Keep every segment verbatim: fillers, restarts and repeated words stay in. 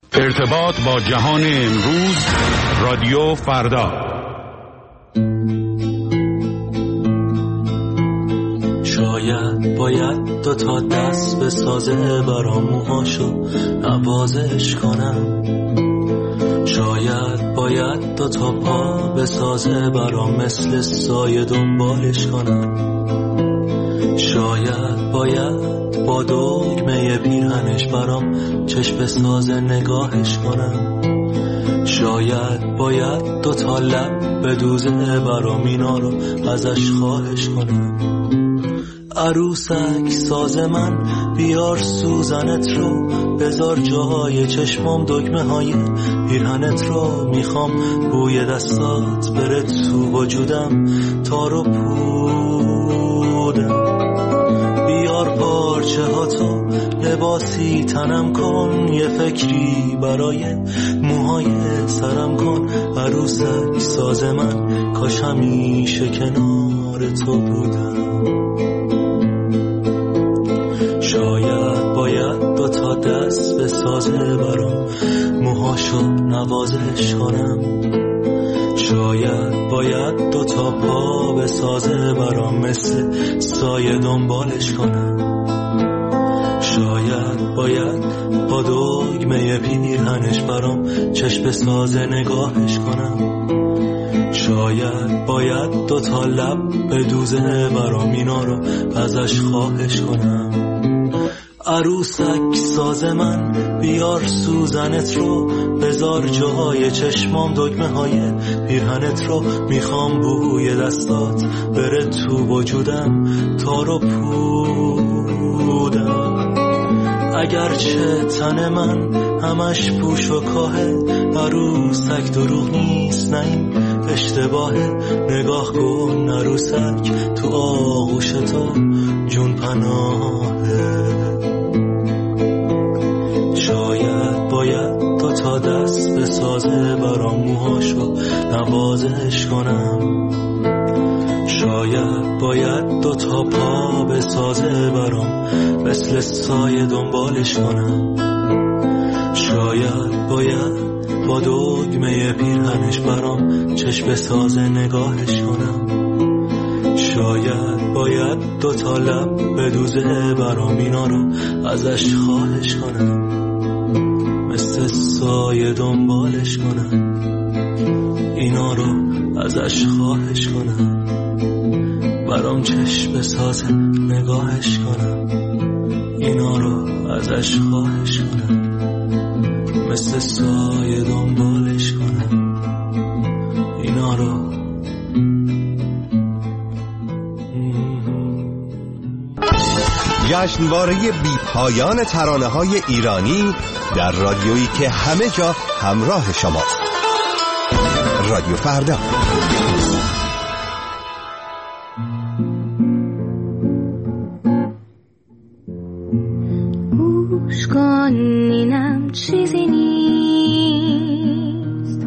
ارتباط با جهان امروز، رادیو فردا. شاید باید دو تا دست به سازه برام موهاشو نوازش کنم، شاید باید دو تا پا به سازه برام مثل سایه دنبالش کنم، شاید باید با دگمه پیرهنش برام چشم سازه نگاهش کنم، شاید باید دو تا لب به دوزه برام اینا رو ازش خواهش کنم. عروسک ساز من بیار سوزنت رو، بذار جاهای چشمام دگمه های پیرهنت رو، میخوام بوی دستات بره تو وجودم تا رو پودم. بیار پارچه ها تو لباسی تنم کن، یه فکری برای موهای سرم کن. عروسک ساز من کاش همیشه کنار تو بودم. شاید باید دو تا دست به سازه برام موهاشو نوازش کنم، شاید باید دو تا پا به سازه برام مثل سایه دنبالش کنم، شاید باید با دگمه پیرهنش برام چشم سازه نگاهش کنم، شاید باید دو تا لب به دوزه برام اینا رو ازش خواهش کنم. عروسک ساز من بیار سوزنت رو، بذار جاهای چشمام دگمه های پیرهنت رو، میخوام بوی دستات بره تو وجودم تا رو پودم. اگرچه تن من همش پوش و کاهه، عروسک دروغ نیست نه این اشتباهه. نگاه کن عروسک تو آغوش تو جون پناهه. شاید باید دو تا دست به سازه برام موهاشو نوازش کنم، شاید باید دو تا پا به سازه برام مثل سایه دنبالش کنم، شاید باید با دگمه پیرهنش برام چشم سازه نگاهش کنم، شاید باید دو تا لب به دوزه برام اینا رو ازش خواهش کنم، مثل سایه دنبالش کنم، اینا رو ازش خواهش کنم، برام چشم سازه نگاهش کنم، اینا رو ازش خواهش کنم، مثل سایه دنبالش کنم، اینا رو. جشنواره بی پایان ترانه‌های ایرانی در رادیویی که همه جا همراه شماست. رادیو فردا. گوش کن اینم چیزی نیست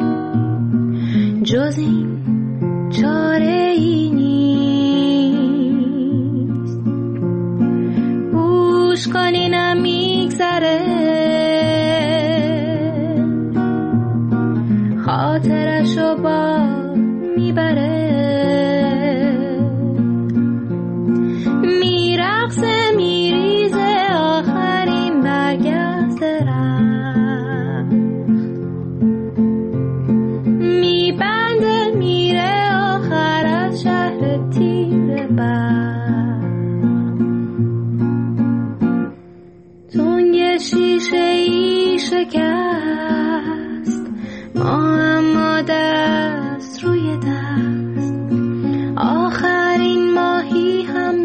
جز این چاره ای نیست. گوش کن اینم میگذره خاطرشو با میبره، میرقصه میریزه آخرین برگشت رفت، میبنده میره آخر از شهر تیره بر، تنگ شیشه ای شکست ما اما دست روی دست، آخرین ماهی هم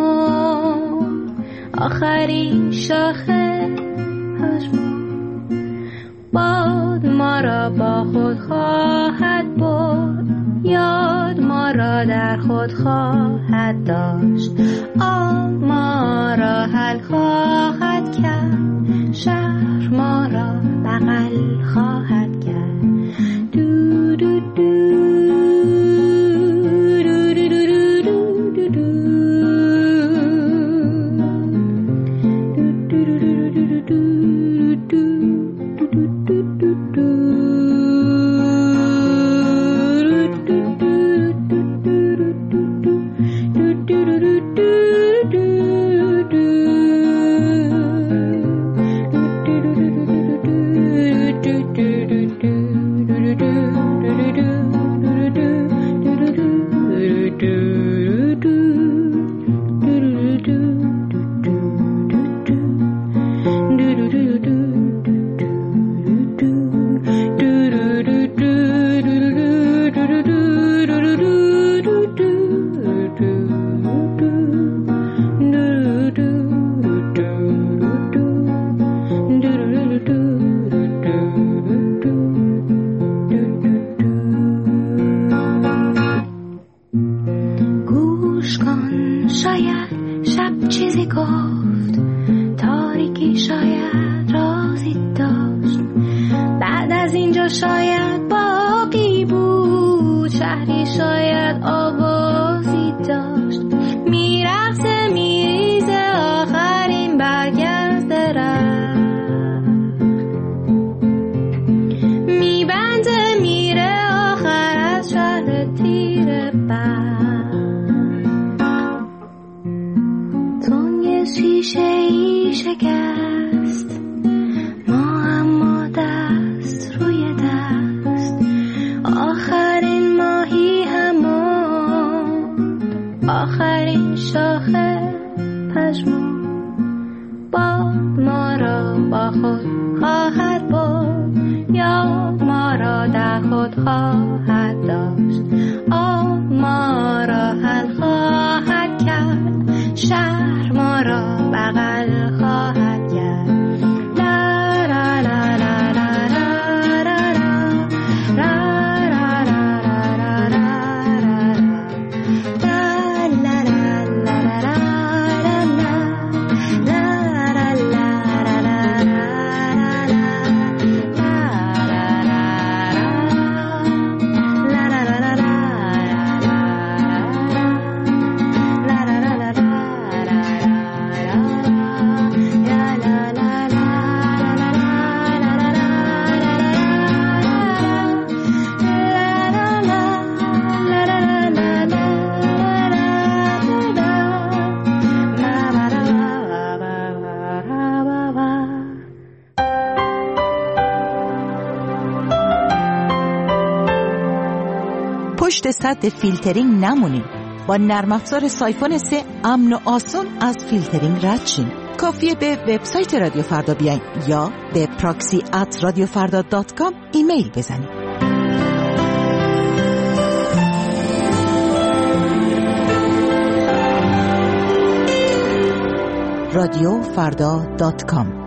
آخرین شاخه پشم باد ما را با خود خواهد برد، یاد ما را در خود خواهد داشت، آب ما را حل خواهد کرد، شهر ما را بغل خواهد کرد. دو دو دو گفت تاریکی شاید رازی داشت، بعد از اینجا شاید باقی بود، شهری شاید آوازی داشت، میرقصه میریزه آخرین برگ از درخت، میبنده میره آخر از شهر تیر بند. تنگ شیشه ای شکست، ما اما دست روی دست، آخرین ماهی همون، آخرین شاخه پشمون، باد ما را با خود خواهد برد، یاد ما را در خود خواهد داشت، آب ما را حل خواهد کرد، شهر ما را بغل خواهد کرد. لا لا لا لا لا لا لا لا پشت سد فیلترینگ نمونید. با نرم افزار سایفون سه امن و آسون از فیلترینگ رد شین. کافیه به وبسایت رادیو فردا بیاین یا به پراکسی ات رادیو فردا دات کام ایمیل بزنید. رادیو فردا دات کام.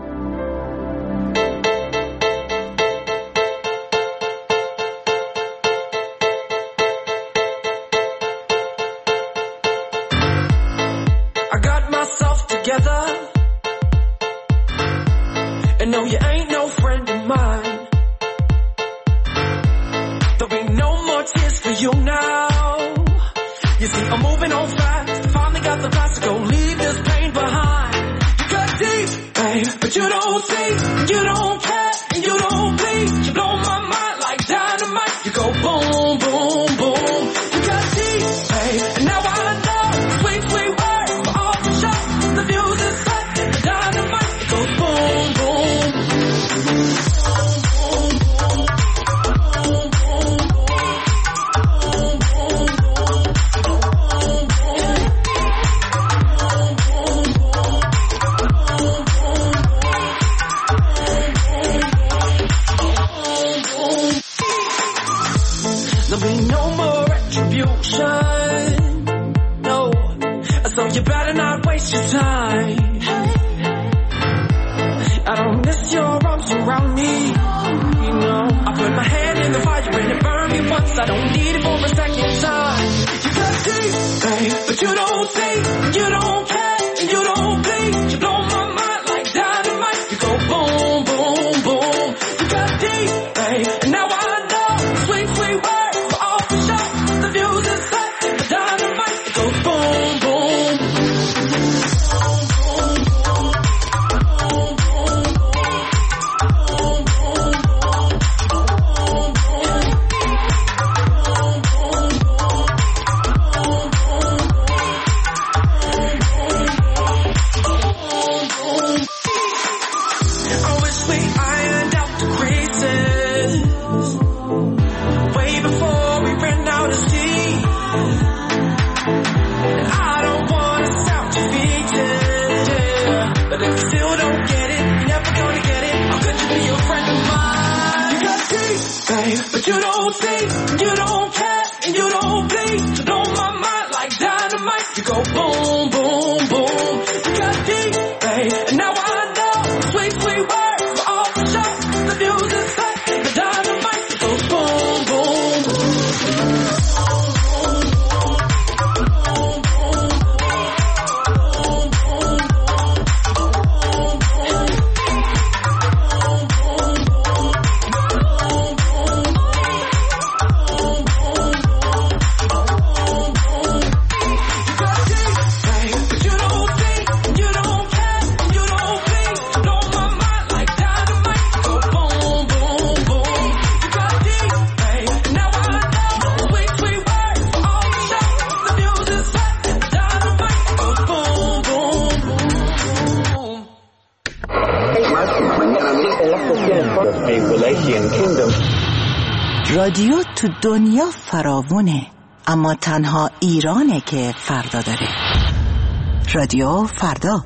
رادیو تو دنیا فراوونه، اما تنها ایرانه که فردا داره. رادیو فردا.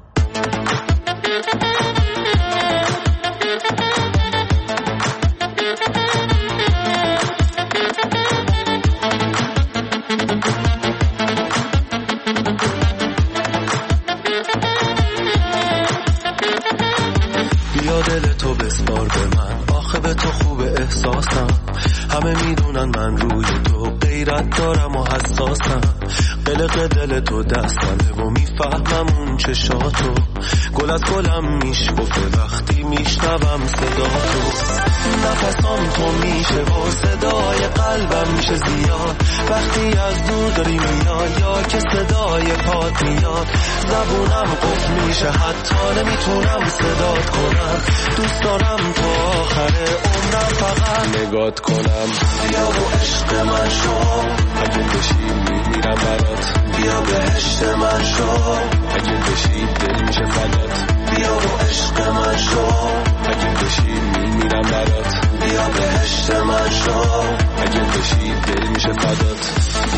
بیا دل تو بسپار به من، آخه به تو خوب احساسم. همه میدونن من روی تو غیرت دارم و حساسم. قلق دل تو دستمه و میفهمم اون چشاتو. گل از گلم میشکفه وقتی میشنوم صدا تو. نفسام تو میشه و صدای قلبم میشه زیاد وقتی از دور داری میای یا که صدای پات میاد. زبونم قفل میشه حتی نمیتونم صدات کنم. دوست دارم تا آخر عمرم فقط نگات کنم. بیا و عشق من شو، اگه بشی میمیرم برات. بیا بهشت من شو، اگه بشی دل میشه فدات. بیا و عشق من شو، اگه بشی میمیرم برات. بیا بهشت من شو، اگه بشی دل میشه فدات.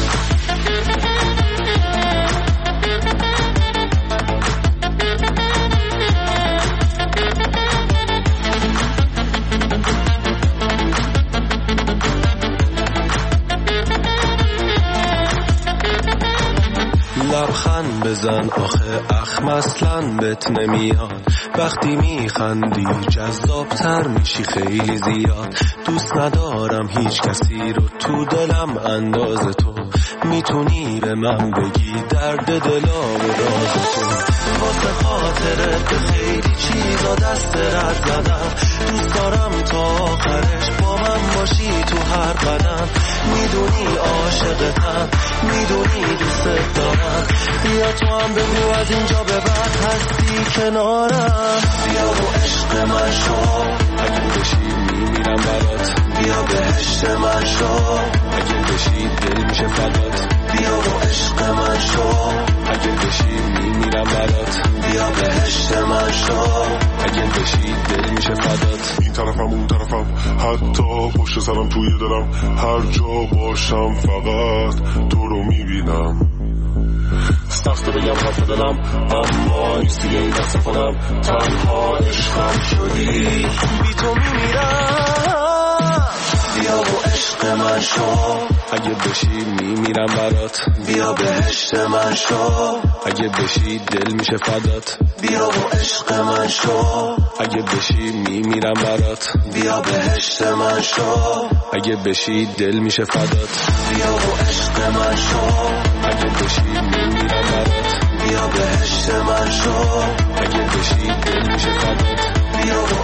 لبخند بزن آخه اخم اصلا بهت نمیاد. وقتی میخندی جذابتر میشی خیلی زیاد. دوست ندارم هیچ کسی رو تو دلم انداز تو. میتونی به من بگی درد دلا و راز تو. واسه خاطرت به خیلی چیزا دست رد زدم. دوست دارم تا آخرش با من باشی تو هر قدم. میدونی عاشقتم، میدونی دوست دارم. بیا تو هم بگو از اینجا به بعد هستی کنارم. بیا و عشق من شو، اگه بشی میمیرم برات. بیا بهشت من شو، اگه بشی دل میشه فدات. بیا و عشق من شو، اگه بشی میمیرم برات. بیا بهشت من شو، اگه بشی دل میشه فدات. این طرفم اون طرفم حتی پشت سرم توی دلم. هر جا باشم فقط تو رو میبینم. سخته بگم حرف دلم اما نیستی این دست خودم. تنها عشقم شدی، بی تو میمیرم. بیا و عشق من شو، اگه بشی میمیرم برات. بیا بهشت من شو، اگه بشی دل میشه فدات. بیا و عشق من شو، اگه بشی میمیرم برات. بیا بهشت من شو، اگه بشی دل میشه فدات. بیا و عشق من شو، اگه بشی میمیرم برات. بیا بهشت من شو، اگه بشی دل میشه فدات. بیا و